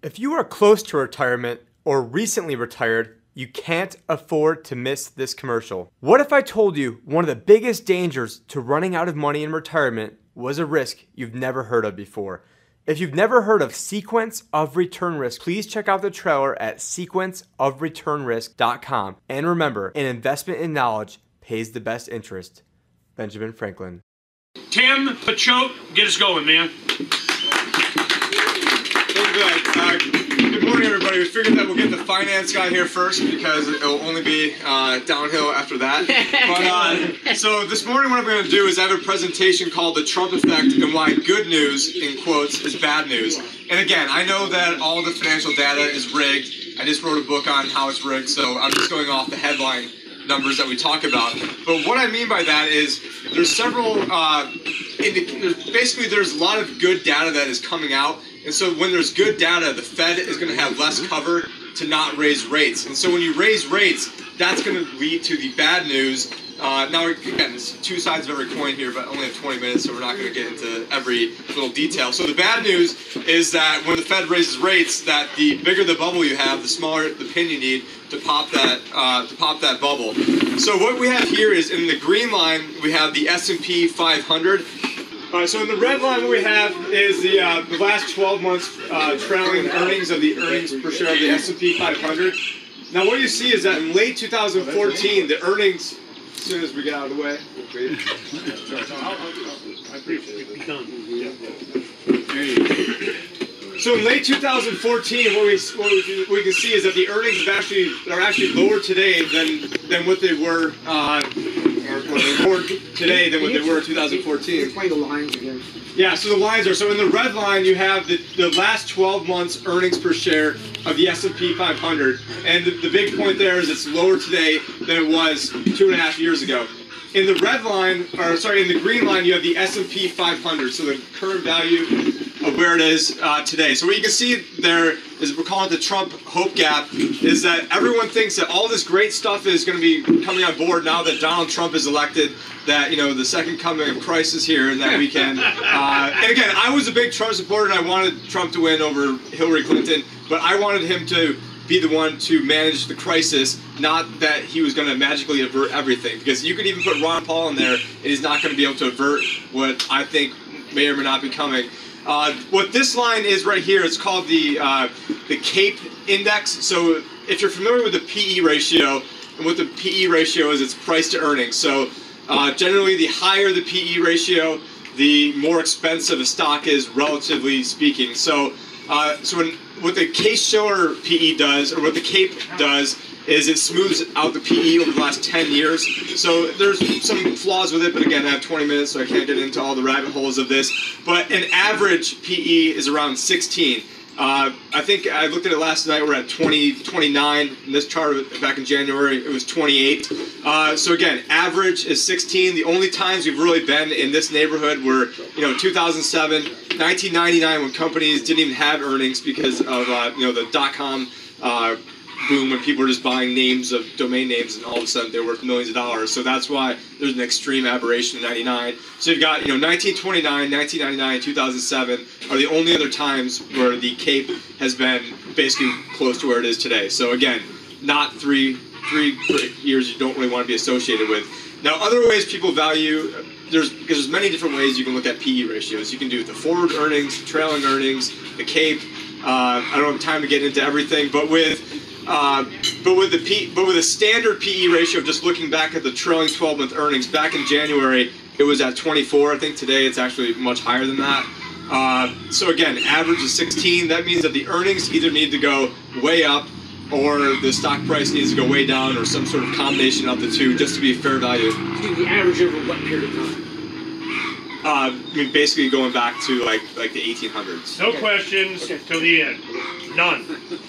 If you are close to retirement or recently retired, you can't afford to miss this commercial. What if I told you one of the biggest dangers to running out of money in retirement was a risk you've never heard of before? If you've never heard of sequence of return risk, please check out the trailer at sequenceofreturnrisk.com. And remember, an investment in knowledge pays the best interest. Benjamin Franklin. Tim Pachote, get us going, man. Good morning, everybody. We figured that we'll get the finance guy here first because it'll only be downhill after that. But so this morning, what I'm going to do is I have a presentation called "The Trump Effect and Why Good News" in quotes is bad news. And again, I know that all the financial data is rigged. I just wrote a book on how it's rigged, so I'm just going off the headline numbers that we talk about. But what I mean by that is there's several basically there's a lot of good data that is coming out. And so when there's good data, the Fed is going to have less cover to not raise rates. And so when you raise rates, that's going to lead to the bad news. Now, again, there's two sides of every coin here, but only have 20 minutes, so we're not going to get into every little detail. So the bad news is that when the Fed raises rates, that the bigger the bubble you have, the smaller the pin you need to pop that bubble. So what we have here is in the green line, we have the S&P 500. So in the red line, what we have is the last 12 months trailing earnings of the earnings per share of the S&P 500. Now what you see is that in late 2014, the earnings, as soon as we get out of the way, so in late 2014, what we can see is that the earnings are actually lower today than what they were. More today than what they were in 2014. Explain the lines again. Yeah, so the lines are, so in the red line you have the last 12 months earnings per share of the S&P 500. And the big point there is it's lower today than it was 2.5 years ago. In the red line, or sorry, in the green line you have the S&P 500, so the current value of where it is today. So what you can see there is, we're calling it the Trump hope gap, is that everyone thinks that all this great stuff is going to be coming on board now that Donald Trump is elected, that, you know, the second coming of Christ is here and that we can, and again, I was a big Trump supporter and I wanted Trump to win over Hillary Clinton, but I wanted him to be the one to manage the crisis, not that he was going to magically avert everything, because you could even put Ron Paul in there and he's not going to be able to avert what I think may or may not be coming. What this line is right here, it's called the CAPE index. So if you're familiar with the PE ratio, and what the PE ratio is, it's price to earnings. So generally the higher the PE ratio, the more expensive a stock is, relatively speaking. So what the Case-Shiller PE does, or what the CAPE does, is it smooths out the PE over the last 10 years. So there's some flaws with it, but again, I have 20 minutes, so I can't get into all the rabbit holes of this. But an average PE is around 16. I think I looked at it last night, we're at 29. In this chart back in January, it was 28. So again, average is 16. The only times we've really been in this neighborhood were, 2007, 1999, when companies didn't even have earnings because of, the dot-com boom, when people were just buying names of domain names and all of a sudden they're worth millions of dollars. So that's why there's an extreme aberration in 99. So you've got, 1929, 1999, 2007 are the only other times where the CAPE has been basically close to where it is today. So again, not three years you don't really want to be associated with. Now, other ways people value, because there's many different ways you can look at PE ratios. You can do the forward earnings, trailing earnings, the CAPE. I don't have time to get into everything, but with a standard PE ratio, just looking back at the trailing 12-month earnings, back in January, it was at 24. I think today it's actually much higher than that. So again, average is 16. That means that the earnings either need to go way up or the stock price needs to go way down, or some sort of combination of the two, just to be fair value. The average over what period of time? Basically going back to like the 1800s. No questions till the end. None.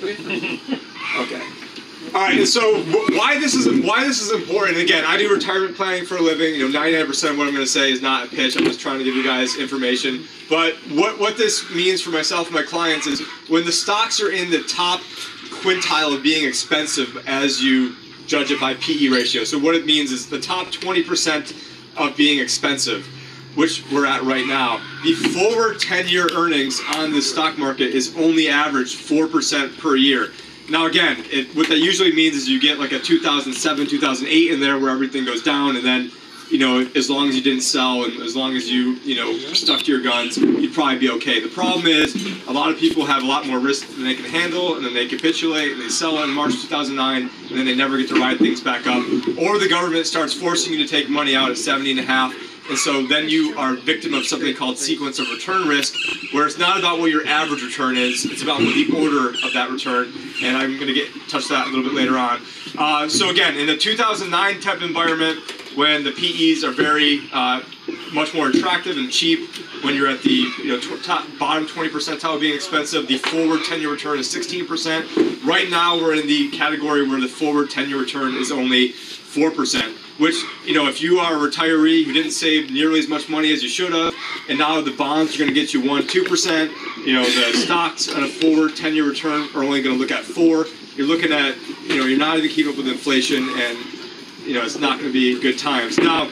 Okay. All right. And so why this is important? Again, I do retirement planning for a living. 99% of what I'm going to say is not a pitch. I'm just trying to give you guys information. But what this means for myself and my clients is when the stocks are in the top quintile of being expensive, as you judge it by PE ratio. So what it means is the top 20% of being expensive. which we're at right now, the forward 10-year earnings on the stock market is only average 4% per year. Now again, what that usually means is you get like a 2007, 2008 in there where everything goes down, and then, you know, as long as you didn't sell and as long as you know, stuck to your guns, you'd probably be okay. The problem is a lot of people have a lot more risk than they can handle, and then they capitulate and they sell in March 2009, and then they never get to ride things back up. Or the government starts forcing you to take money out at 70.5. And so then you are a victim of something called sequence of return risk, where it's not about what your average return is, it's about what the order of that return. And I'm going to touch that a little bit later on. So again, in the 2009 type environment, when the PEs are very much more attractive and cheap, when you're at the bottom 20 percentile being expensive, the forward 10-year return is 16%. Right now we're in the category where the forward 10-year return is only 4%. Which, you know, if you are a retiree who didn't save nearly as much money as you should have, and now the bonds are going to get you 1-2%, you know, the stocks on a forward 10-year return are only going to look at 4. You're looking at, you know, you're not even keeping up with inflation, and, you know, it's not going to be good times. Now,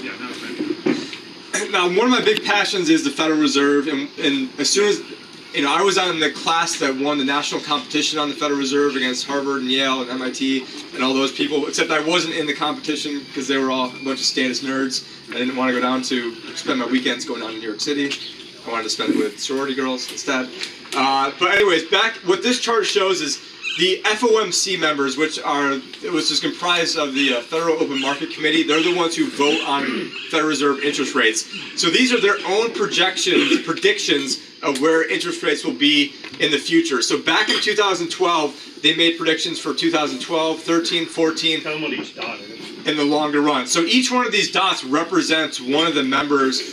one of my big passions is the Federal Reserve, and as soon as, you know, I was on the class that won the national competition on the Federal Reserve against Harvard and Yale and MIT and all those people, except I wasn't in the competition because they were all a bunch of status nerds. I didn't want to go down to spend my weekends going down to New York City. I wanted to spend it with sorority girls instead. But anyways, what this chart shows is the FOMC members, which is comprised of the Federal Open Market Committee. They're the ones who vote on Federal Reserve interest rates. So these are their own predictions of where interest rates will be in the future. So back in 2012, they made predictions for 2012, 13, 14, Tell them what each dot is. in the longer run. So each one of these dots represents one of the members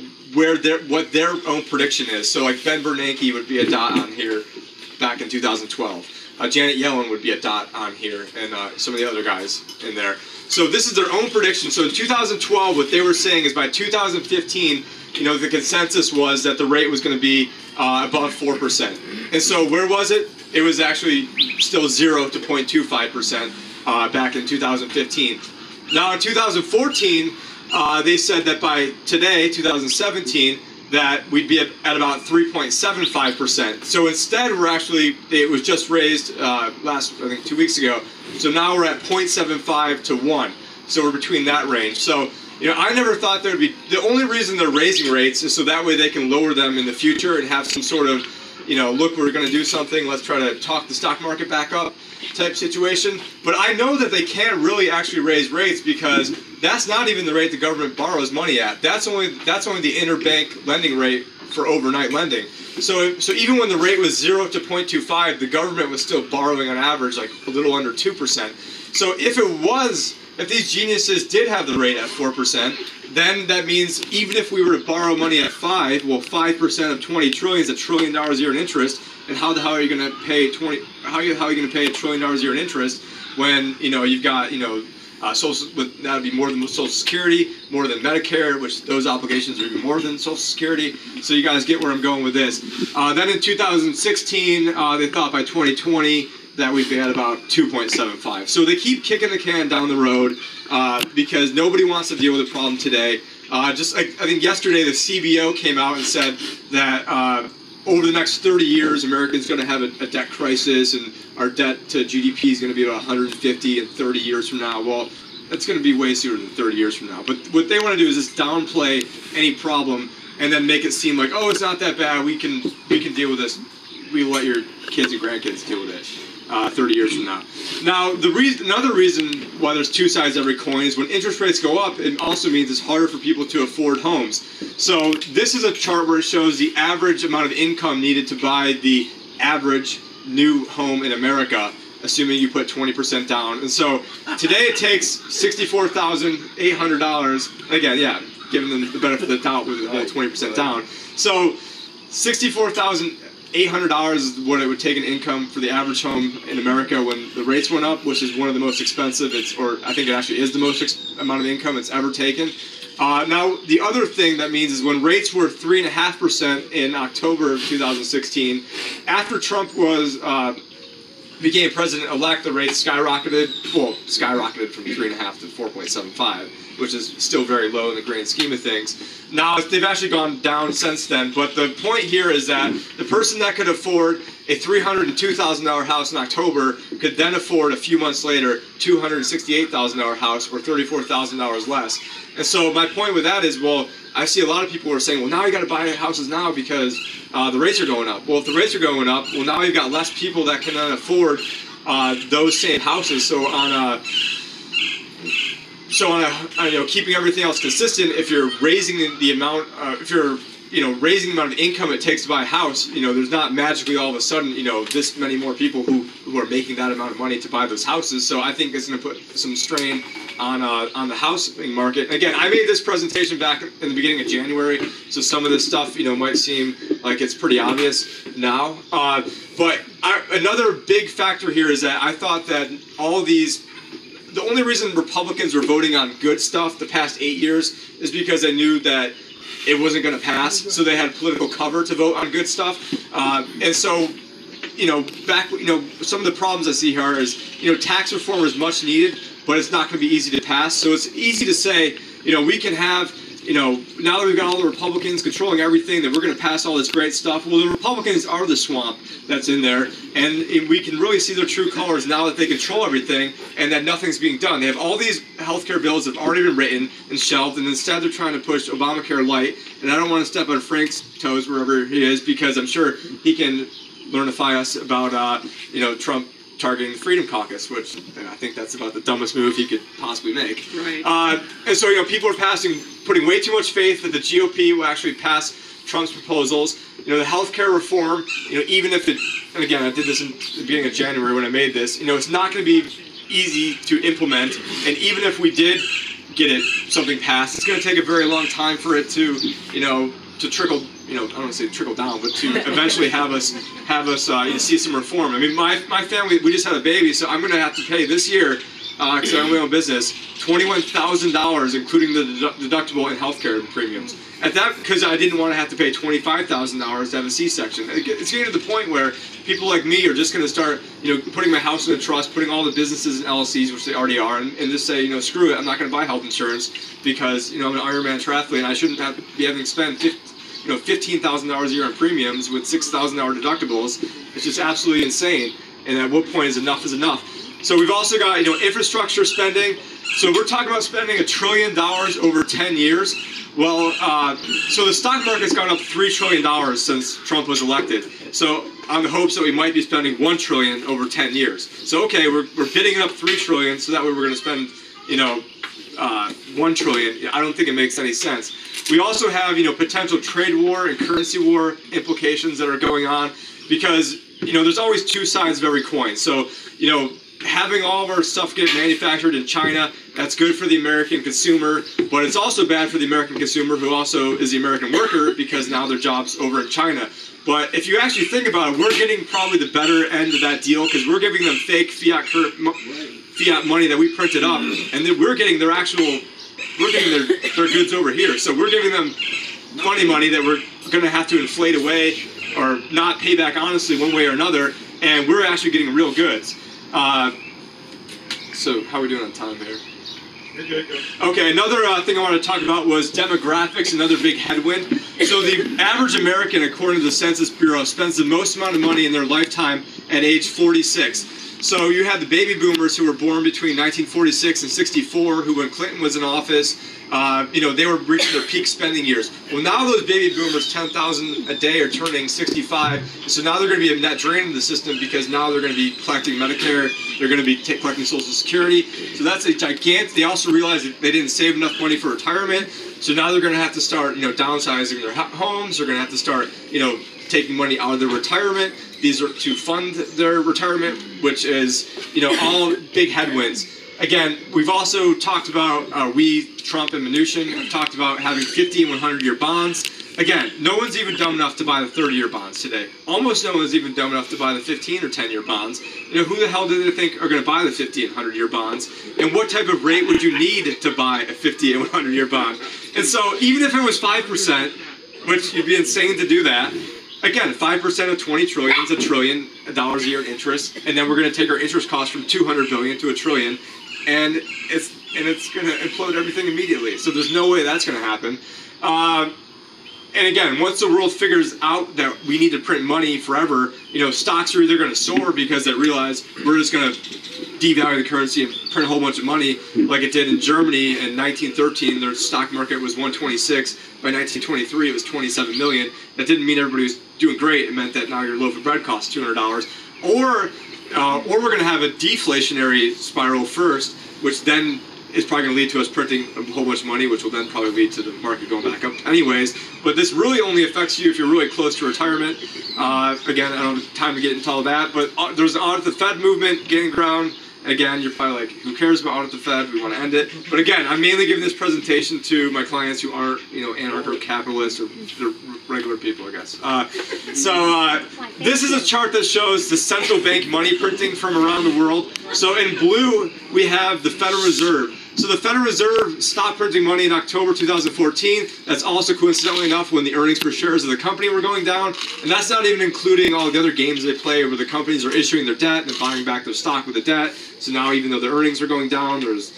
what their own prediction is. So like Ben Bernanke would be a dot on here back in 2012. Janet Yellen would be a dot on here, and some of the other guys in there. So this is their own prediction. So in 2012, what they were saying is by 2015, you know, the consensus was that the rate was going to be above 4%. And so where was it? It was actually still 0 to 0.25% back in 2015. Now in 2014, they said that by today, 2017, that we'd be at about 3.75%. So instead, it was just raised I think 2 weeks ago. So now we're at 0.75 to 1. So we're between that range. So, you know, I never thought there'd be, the only reason they're raising rates is so that way they can lower them in the future and have some sort of, you know, look, we're going to do something, let's try to talk the stock market back up type situation. But I know that they can't really actually raise rates because that's not even the rate the government borrows money at. That's only the interbank lending rate for overnight lending. So even when the rate was 0 to 0.25, the government was still borrowing on average like a little under 2%. So if these geniuses did have the rate at 4%, then that means even if we were to borrow money at 5, well, 5% of 20 trillion is $1 trillion a year in interest. And how the hell are you going to pay how are you going to pay $1 trillion a year in interest when, you know, you've got, you know, that would be more than Social Security, more than Medicare, which those obligations are even more than Social Security. So you guys get where I'm going with this. Then in 2016, they thought by 2020 that we'd be at about 2.75. So they keep kicking the can down the road because nobody wants to deal with the problem today. I think yesterday the CBO came out and said that over the next 30 years, America's going to have a debt crisis, and our debt to GDP is going to be about 150 in 30 years from now. Well, that's going to be way sooner than 30 years from now. But what they want to do is just downplay any problem and then make it seem like, oh, it's not that bad. We can deal with this. We'll let your kids and grandkids deal with it 30 years from now. Now, another reason why there's two sides to every coin is when interest rates go up, it also means it's harder for people to afford homes. So this is a chart where it shows the average amount of income needed to buy the average new home in America, assuming you put 20% down. And so today it takes $64,800. Again, yeah, giving them the benefit of the doubt with the 20% down. So $64,800 is what it would take in income for the average home in America when the rates went up, which is one of the most expensive, or I think it actually is the most amount of income it's ever taken. Now, the other thing that means is when rates were 3.5% in October of 2016, after Trump was became president-elect, the rates skyrocketed from 3.5 to 4.75, which is still very low in the grand scheme of things. Now, they've actually gone down since then, but the point here is that the person that could afford a $302,000 house in October could then afford a few months later $268,000 house or $34,000 less. And so my point with that is, well, I see a lot of people who are saying, well, now you got to buy houses now because the rates are going up. Well, if the rates are going up, well, now you've got less people that can then afford those same houses. So keeping everything else consistent, if you're raising the amount, raising the amount of income it takes to buy a house, there's not magically all of a sudden, this many more people who are making that amount of money to buy those houses. So I think it's going to put some strain on the housing market. Again, I made this presentation back in the beginning of January, so some of this stuff, might seem like it's pretty obvious now. But another big factor here is that I thought that the only reason Republicans were voting on good stuff the past 8 years is because they knew that it wasn't going to pass, so they had political cover to vote on good stuff. And so, some of the problems I see here is, tax reform is much needed, but it's not going to be easy to pass. So it's easy to say, we can have, now that we've got all the Republicans controlling everything, that we're going to pass all this great stuff. Well, the Republicans are the swamp that's in there, and we can really see their true colors now that they control everything and that nothing's being done. They have all these healthcare bills that have already been written and shelved, and instead they're trying to push Obamacare light. And I don't want to step on Frank's toes wherever he is, because I'm sure he can learnify us about, Trump targeting the Freedom Caucus, which I think that's about the dumbest move he could possibly make. Right. And so, people are putting way too much faith that the GOP will actually pass Trump's proposals. The healthcare reform, even if and again, I did this in the beginning of January when I made this, it's not going to be easy to implement. And even if we did get something passed, it's going to take a very long time for it to, to trickle, I don't want to say trickle down, but to eventually have us see some reform. I mean, my family, we just had a baby, so I'm going to have to pay this year, because I own my own business, $21,000, including the deductible and healthcare premiums. At that, because I didn't want to have to pay $25,000 to have a C-section. It's getting to the point where people like me are just going to start, putting my house in a trust, putting all the businesses in LLCs, which they already are, and just say, screw it, I'm not going to buy health insurance because, I'm an Ironman triathlete and I shouldn't be having to spend $15,000 a year on premiums with $6,000 deductibles. It's just absolutely insane. And at what point is enough is enough? So we've also got, infrastructure spending. So we're talking about spending $1 trillion over 10 years. Well, so the stock market's gone up $3 trillion since Trump was elected. So on the hopes that we might be spending $1 trillion over 10 years. So okay, we're bidding up $3 trillion, so that way we're going to spend, $1 trillion. I don't think it makes any sense. We also have, potential trade war and currency war implications that are going on because, there's always two sides of every coin. So, having all of our stuff get manufactured in China, that's good for the American consumer, but it's also bad for the American consumer who also is the American worker because now their job's over in China. But if you actually think about it, we're getting probably the better end of that deal because we're giving them fake fiat money that we printed up, and then we're getting their goods over here. So we're giving them funny money that we're going to have to inflate away or not pay back honestly one way or another, and we're actually getting real goods. So how are we doing on time here? Okay, another thing I want to talk about was demographics, another big headwind. So the average American, according to the Census Bureau, spends the most amount of money in their lifetime at age 46. So you had the baby boomers who were born between 1946 and 64, who when Clinton was in office, they were reaching their peak spending years. Well, now those baby boomers, 10,000 a day, are turning 65. So now they're going to be a net drain in the system because now they're going to be collecting Medicare. They're going to be collecting Social Security. So that's a gigantic. They also realized that they didn't save enough money for retirement. So now they're going to have to start, downsizing their homes. They're going to have to start, taking money out of their retirement. These are to fund their retirement, which is, all big headwinds. Again, we've also talked about, Trump and Mnuchin have talked about having 50 and 100-year bonds. Again, no one's even dumb enough to buy the 30-year bonds today. Almost no one's even dumb enough to buy the 15 or 10-year bonds. Who the hell do they think are going to buy the 50 and 100-year bonds? And what type of rate would you need to buy a 50 and 100-year bond? And so even if it was 5%, which you'd be insane to do that, again, 5% of 20 trillion is $1 trillion a year in interest, and then we're going to take our interest cost from 200 billion to $1 trillion, and it's going to implode everything immediately. So there's no way that's going to happen. And again, once the world figures out that we need to print money forever, stocks are either going to soar because they realize we're just going to devalue the currency and print a whole bunch of money, like it did in Germany in 1913. Their stock market was 126. By 1923, it was 27 million. That didn't mean everybody was doing great. It meant that now your loaf of bread costs $200. Or we're going to have a deflationary spiral first, which then is probably going to lead to us printing a whole bunch of money, which will then probably lead to the market going back up anyways. But this really only affects you if you're really close to retirement. Again, I don't have time to get into all that, but there's an audit the Fed movement getting ground. Again, you're probably like, who cares about audit the Fed? We want to end it. But again, I'm mainly giving this presentation to my clients who aren't, anarcho-capitalists or they're regular people, I guess. This is a chart that shows the central bank money printing from around the world. So in blue, we have the Federal Reserve. So the Federal Reserve stopped printing money in October 2014. That's also coincidentally enough when the earnings per shares of the company were going down. And that's not even including all the other games they play where the companies are issuing their debt and buying back their stock with the debt. So now even though their earnings are going down,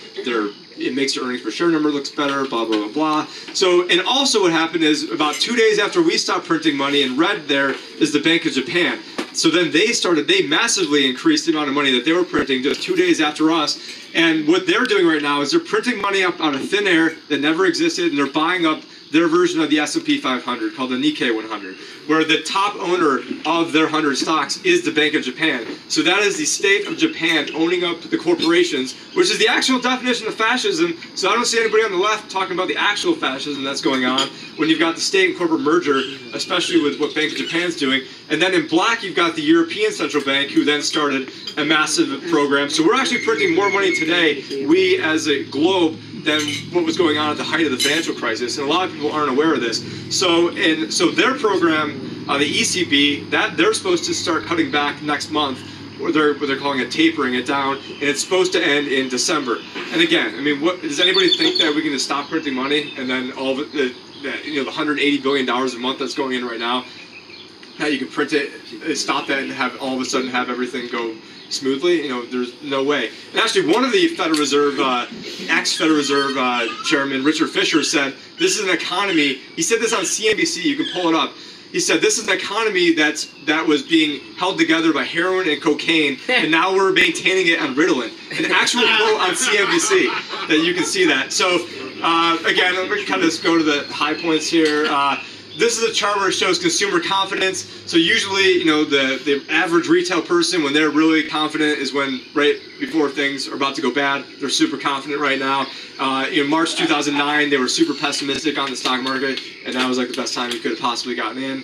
it makes their earnings per share number looks better, blah, blah, blah, blah. So, and also what happened is about 2 days after we stopped printing money, in red there is the Bank of Japan. So then they massively increased the amount of money that they were printing just 2 days after us. And what they're doing right now is they're printing money up out of thin air that never existed, and they're buying up their version of the S&P 500 called the Nikkei 100, where the top owner of their 100 stocks is the Bank of Japan. So that is the state of Japan owning up the corporations, which is the actual definition of fascism. So I don't see anybody on the left talking about the actual fascism that's going on when you've got the state and corporate merger, especially with what Bank of Japan's doing. And then in black, you've got the European Central Bank, who then started a massive program. So we're actually printing more money today, we as a globe, than what was going on at the height of the financial crisis, and a lot of people aren't aware of this. So their program, the ECB, that they're supposed to start cutting back next month, or they're calling it tapering it down, and it's supposed to end in December. And again, I mean, does anybody think that we can just stop printing money and then all of it, the $180 billion a month that's going in right now, that you can print it, stop that, and have all of a sudden have everything go smoothly? There's no way. And actually, one of the Federal Reserve, ex-Federal Reserve Chairman, Richard Fisher, said, this is an economy, he said this on CNBC, you can pull it up, he said, this is an economy that was being held together by heroin and cocaine, and now we're maintaining it on Ritalin. An actual quote on CNBC, that you can see that. So, again, I'm going to kind of just go to the high points here. This is a chart where it shows consumer confidence. So usually, the average retail person, when they're really confident, is when right before things are about to go bad. They're super confident right now. In March 2009, they were super pessimistic on the stock market, and that was like the best time you could have possibly gotten in.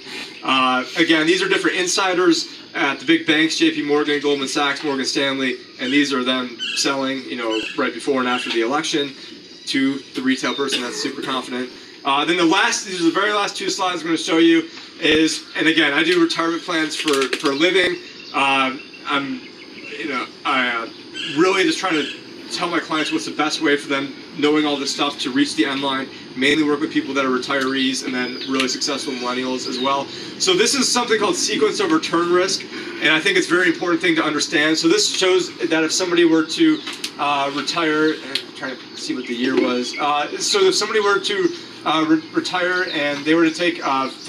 Again, these are different insiders at the big banks, J.P. Morgan, Goldman Sachs, Morgan Stanley, and these are them selling, right before and after the election to the retail person that's super confident. Then these are the very last two slides I'm going to show you is, and again, I do retirement plans for a living. I'm really just trying to tell my clients what's the best way for them, knowing all this stuff, to reach the end line. Mainly work with people that are retirees and then really successful millennials as well. So this is something called sequence of return risk, and I think it's a very important thing to understand. So this shows that if somebody were to retire, I'm trying to see what the year was. So if somebody were to retire and they were to take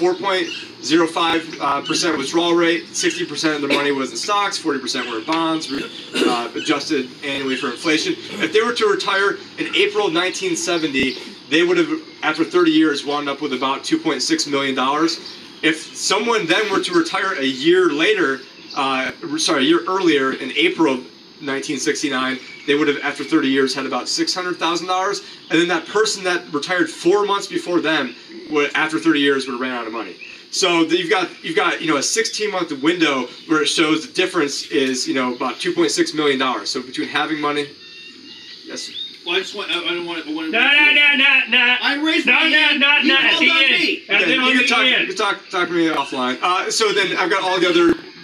4.05% withdrawal rate, 60% of their money was in stocks, 40% were in bonds, adjusted annually for inflation. If they were to retire in April 1970, they would have, after 30 years, wound up with about $2.6 million. If someone then were to retire a year earlier, in April 1969, they would have, after 30 years, had about $600,000. And then that person that retired 4 months before them, after 30 years, would have ran out of money. So you've got a 16-month window where it shows the difference is about $2.6 million. So between having money, yes. Well, I don't want to. No. I raised my hand. No. At the end. You can talk to me offline. So then I've got all the other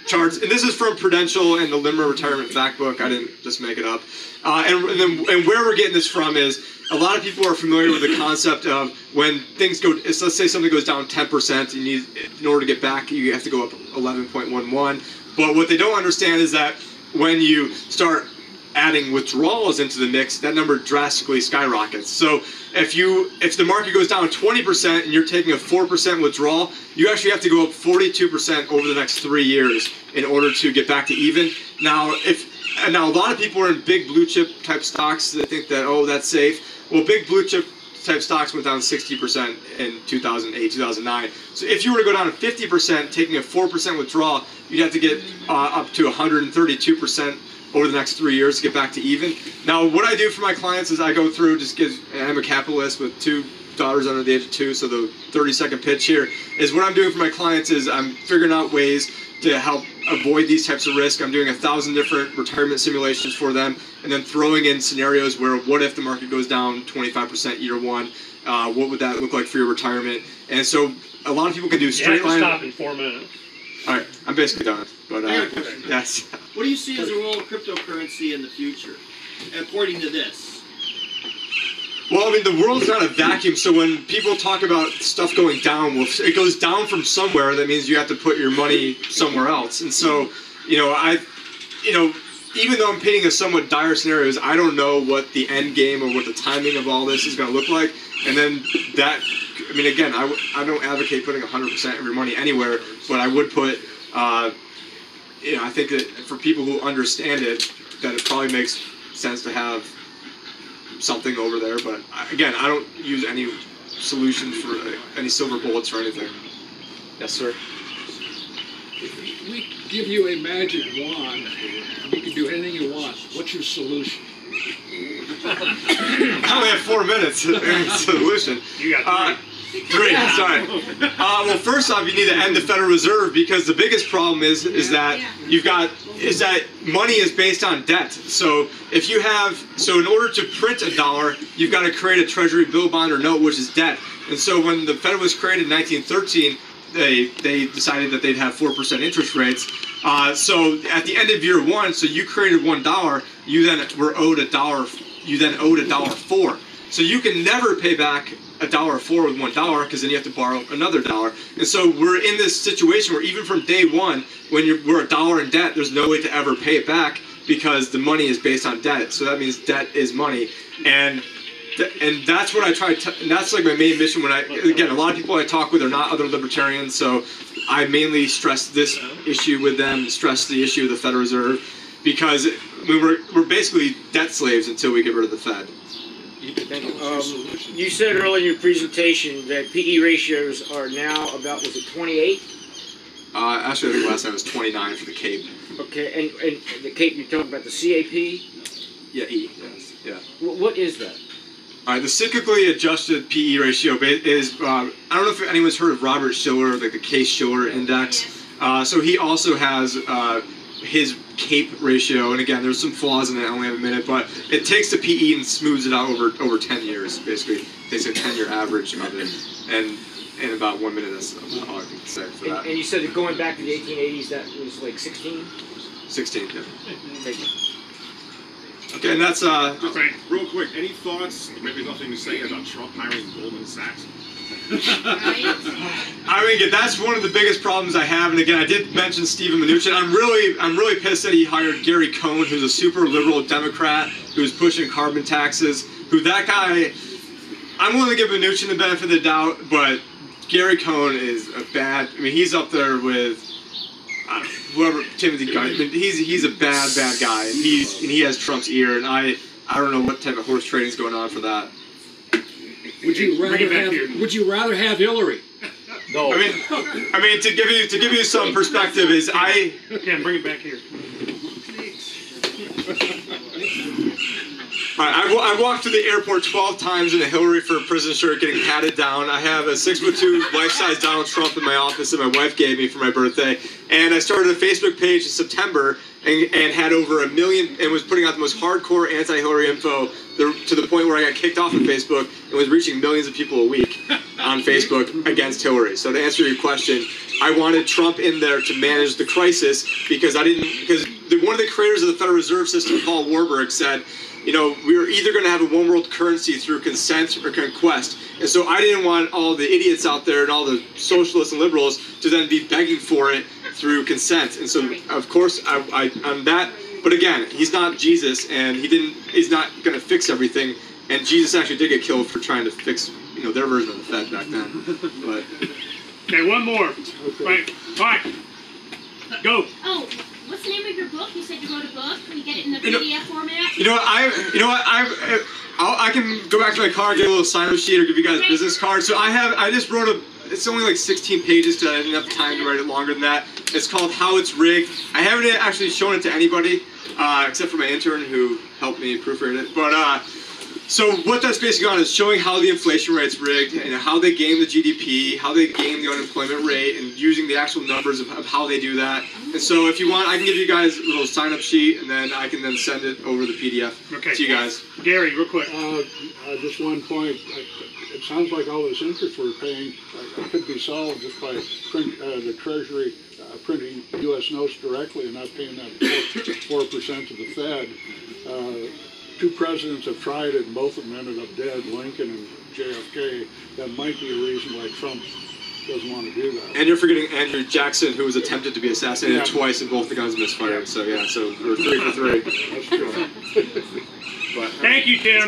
charts, and this is from Prudential and the Limmer Retirement Fact Book. I didn't just make it up. And where we're getting this from is a lot of people are familiar with the concept of when things go. Let's say something goes down 10%. You need, in order to get back, you have to go up 11.11. But what they don't understand is that when you start adding withdrawals into the mix, that number drastically skyrockets. So if the market goes down 20% and you're taking a 4% withdrawal, you actually have to go up 42% over the next 3 years in order to get back to even. Now a lot of people are in big blue chip type stocks that think that, oh, that's safe. Well, big blue chip type stocks went down 60% in 2008, 2009. So if you were to go down 50%, taking a 4% withdrawal, you'd have to get up to 132% over the next 3 years to get back to even. Now, what I do for my clients is I go through, I'm a capitalist with 2 daughters under the age of 2, so the 30-second pitch here is what I'm doing for my clients is I'm figuring out ways to help avoid these types of risk. I'm doing 1,000 different retirement simulations for them, and then throwing in scenarios where what if the market goes down 25% year one? What would that look like for your retirement? And so a lot of people can do straight line. You have to stop in 4 minutes. All right, I'm basically done. But yes. What do you see as the role of cryptocurrency in the future, according to this? Well, I mean, the world's not a vacuum, so when people talk about stuff going down, well, it goes down from somewhere. That means you have to put your money somewhere else. And so, even though I'm painting a somewhat dire scenarios, I don't know what the end game or what the timing of all this is going to look like. And then again, I don't advocate putting 100% of your money anywhere, but I would put, I think that for people who understand it, that it probably makes sense to have something over there. But again, I don't use any solutions for any silver bullets or anything. Yes, sir. If we give you a magic wand, you can do anything you want. What's your solution? I only have 4 minutes. Solution. You got 3. 3, sorry. Well, first off, you need to end the Federal Reserve because the biggest problem is that money is based on debt. So in order to print a dollar, you've got to create a treasury bill, bond, or note, which is debt. And so when the Fed was created in 1913, they decided that they'd have 4% interest rates. So at the end of year one, so you created $1, you then were owed $1. You then owed $1.04. So you can never pay back $1.04 with $1 because then you have to borrow another $1. And so we're in this situation where even from day one, when we're $1 in debt, there's no way to ever pay it back because the money is based on debt. So that means debt is money, and that's what I try to. And that's like my main mission. Again, a lot of people I talk with are not other libertarians, so I mainly stress this issue with them, stress the issue of the Federal Reserve, because we're basically debt slaves until we get rid of the Fed. You said earlier in your presentation that PE ratios are now about, was it 28? Actually, I think last time it was 29 for the CAPE. Okay, and the CAPE, you're talking about the CAP? Yeah, E, yes, yeah. What is that? All right, the cyclically adjusted PE ratio is, I don't know if anyone's heard of Robert Shiller, like the Case-Shiller index. So he also has his CAPE ratio, and again, there's some flaws in it, I only have a minute, but it takes the PE and smooths it out over 10 years, basically. It takes a 10-year average of it, and in about 1 minute, that's all I can say for that. And you said that going back to the 1880s, that was like 16? 16, yeah. Thank you. Okay, and that's, Just real quick, any thoughts, maybe nothing to say about Trump hiring Goldman Sachs? I mean, that's one of the biggest problems I have. And again, I did mention Steven Mnuchin. I'm really pissed that he hired Gary Cohn, who's a super liberal Democrat who's pushing carbon taxes. That guy, I'm willing to give Mnuchin the benefit of the doubt, but Gary Cohn is a bad. I mean, he's up there with whoever, Timothy Geithner. He's a bad guy, and he has Trump's ear. And I don't know what type of horse trading is going on for that. Would you rather have Hillary? No. I mean, to give you some perspective is Ken, bring it back here. I walked through the airport 12 times in a Hillary for President shirt getting patted down. I have a 6'2" life-size Donald Trump in my office that my wife gave me for my birthday. And I started a Facebook page in September and had over 1 million and was putting out the most hardcore anti-Hillary info to the point where I got kicked off of Facebook and was reaching millions of people a week. on Facebook against Hillary. So to answer your question, I wanted Trump in there to manage the crisis because one of the creators of the Federal Reserve System, Paul Warburg, said, we were either going to have a one world currency through consent or conquest. And so I didn't want all the idiots out there and all the socialists and liberals to then be begging for it through consent. And so, of course, I'm that. But again, he's not Jesus, and he's not going to fix everything. And Jesus actually did get killed for trying to fix, their version of the Fed back then. But Okay, one more. Right, go. Oh, what's the name of your book? You said you wrote a book. Can you get it in the PDF format? I can go back to my car, get a little sign-up sheet, or give you guys a business card. So I just wrote it's only like 16 pages, because I didn't have time to write it longer than that. It's called How It's Rigged. I haven't actually shown it to anybody, except for my intern who helped me proofread it. But so what that's basically on is showing how the inflation rate's rigged, and how they game the GDP, how they game the unemployment rate, and using the actual numbers of how they do that. And so if you want, I can give you guys a little sign-up sheet, and then I can then send it over the PDF to you guys. Gary, real quick. Just one point. It sounds like all this interest we're paying could be solved just by the Treasury printing U.S. notes directly and not paying that 4% to the Fed. Two presidents have tried it, and both of them ended up dead, Lincoln and JFK. That might be a reason why Trump doesn't want to do that. And you're forgetting Andrew Jackson, who was attempted to be assassinated twice, and both the guns misfired. So so we're 3 for 3. That's true. But, Thank you, Tim.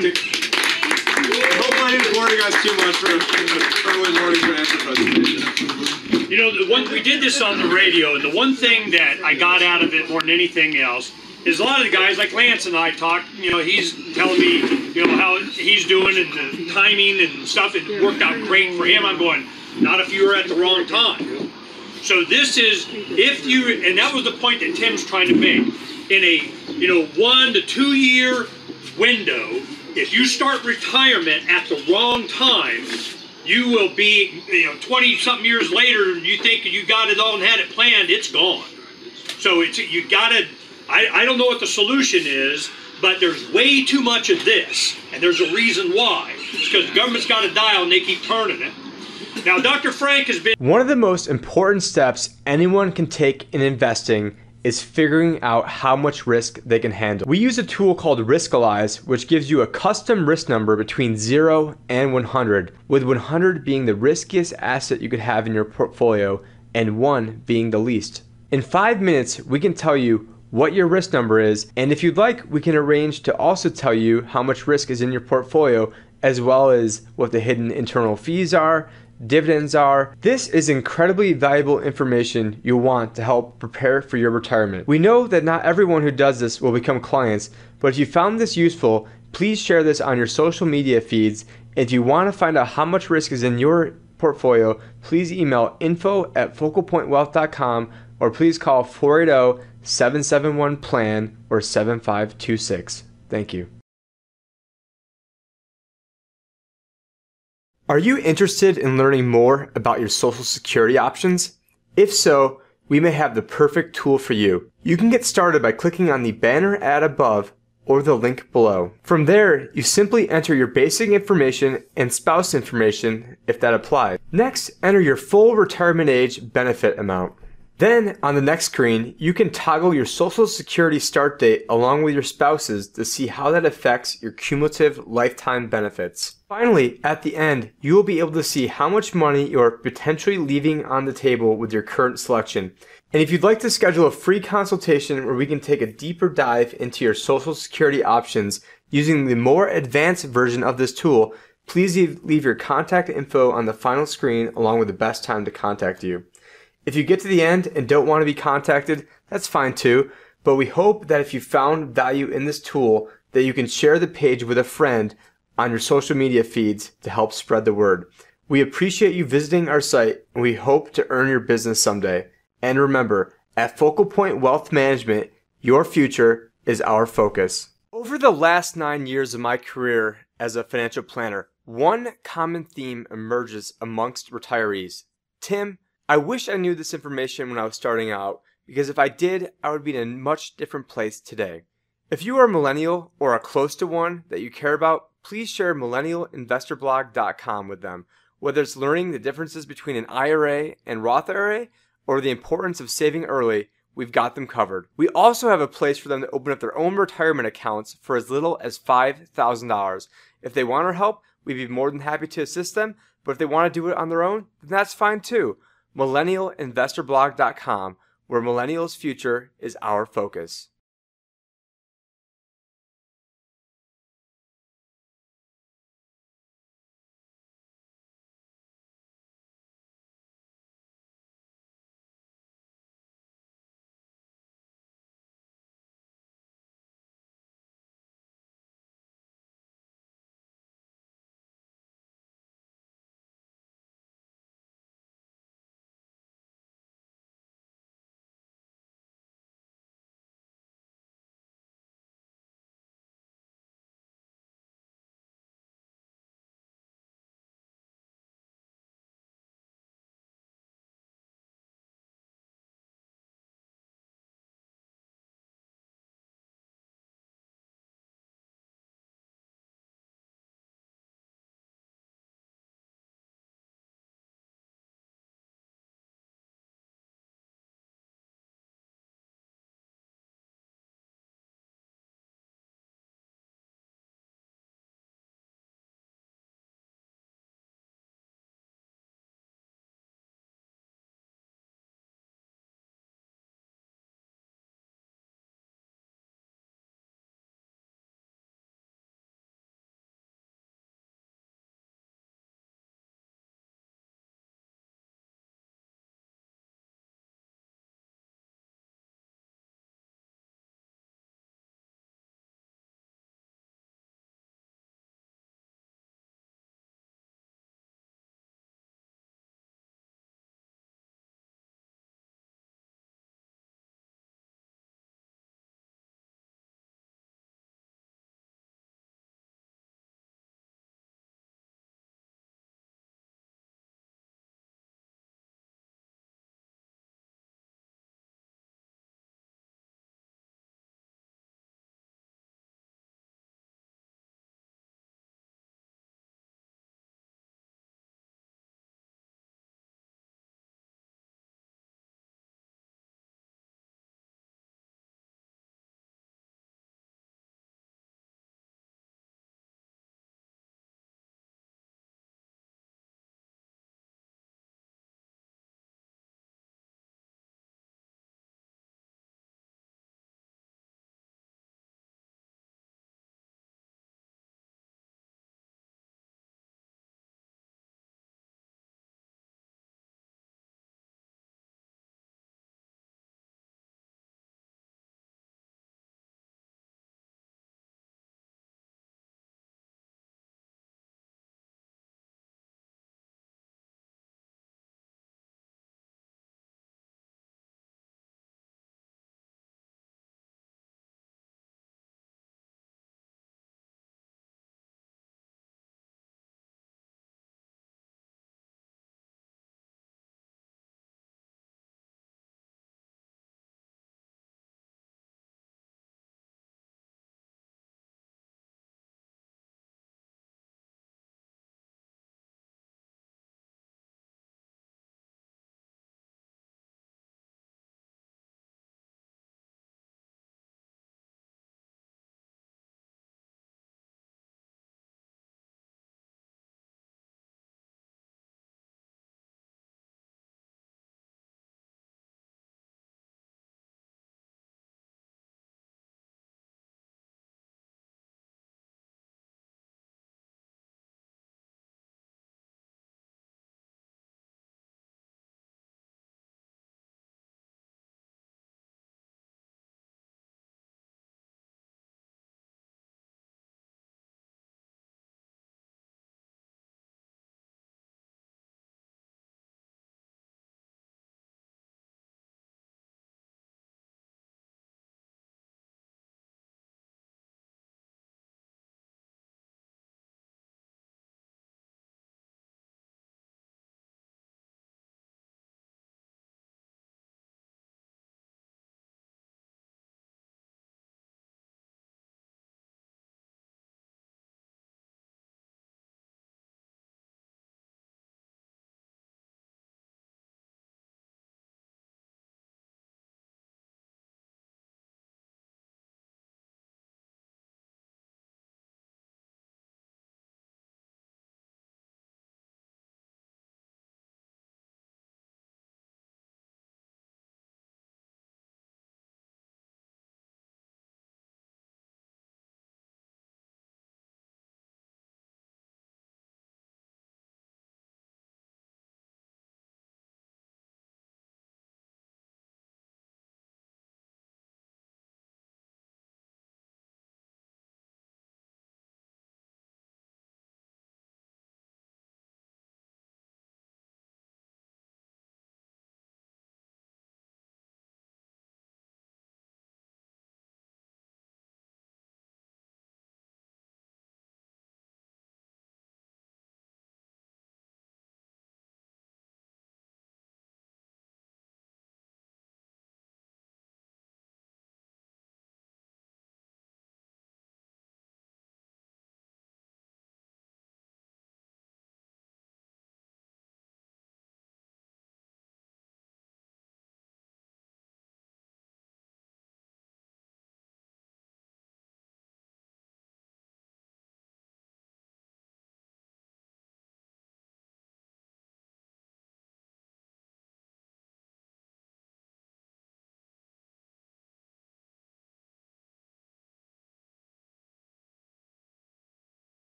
I hope I didn't bore you guys too much for an early morning financial presentation. We did this on the radio, and the one thing that I got out of it more than anything else is a lot of the guys like Lance and I talk, he's telling me, how he's doing and the timing and stuff. It worked out great for him. I'm going, not if you were at the wrong time. So this is, and that was the point that Tim's trying to make. In a 1 to 2 year window, if you start retirement at the wrong time, you will be, 20-something years later, you think you got it all and had it planned, it's gone. So you got to, I don't know what the solution is, but there's way too much of this, and there's a reason why. It's because the government's got a dial and they keep turning it. Now, Dr. Frank has been... One of the most important steps anyone can take in investing is figuring out how much risk they can handle. We use a tool called Riskalyze, which gives you a custom risk number between 0 and 100, with 100 being the riskiest asset you could have in your portfolio and 1 being the least. In 5 minutes, we can tell you what your risk number is, and if you'd like, we can arrange to also tell you how much risk is in your portfolio, as well as what the hidden internal fees are, dividends are. This is incredibly valuable information you'll want to help prepare for your retirement. We know that not everyone who does this will become clients, but if you found this useful, please share this on your social media feeds. If you want to find out how much risk is in your portfolio, please email info@focalpointwealth.com or please call 480-771-PLAN or 7526. Thank you. Are you interested in learning more about your Social Security options? If so, we may have the perfect tool for you. You can get started by clicking on the banner ad above or the link below. From there, you simply enter your basic information and spouse information if that applies. Next, enter your full retirement age benefit amount. Then, on the next screen, you can toggle your Social Security start date along with your spouse's to see how that affects your cumulative lifetime benefits. Finally, at the end, you will be able to see how much money you are potentially leaving on the table with your current selection. And if you'd like to schedule a free consultation where we can take a deeper dive into your Social Security options using the more advanced version of this tool, please leave your contact info on the final screen along with the best time to contact you. If you get to the end and don't want to be contacted, that's fine too, but we hope that if you found value in this tool, that you can share the page with a friend on your social media feeds to help spread the word. We appreciate you visiting our site, and we hope to earn your business someday. And remember, at Focal Point Wealth Management, your future is our focus. Over the last 9 years of my career as a financial planner, one common theme emerges amongst retirees. Tim, I wish I knew this information when I was starting out, because if I did, I would be in a much different place today. If you are a millennial or are close to one that you care about, please share millennialinvestorblog.com with them, Whether it's learning the differences between an IRA and Roth IRA or the importance of saving early, we've got them covered. We also have a place for them to open up their own retirement accounts for as little as $5,000. If they want our help, we'd be more than happy to assist them, but if they want to do it on their own, then that's fine too. MillennialInvestorBlog.com, where millennials' future is our focus.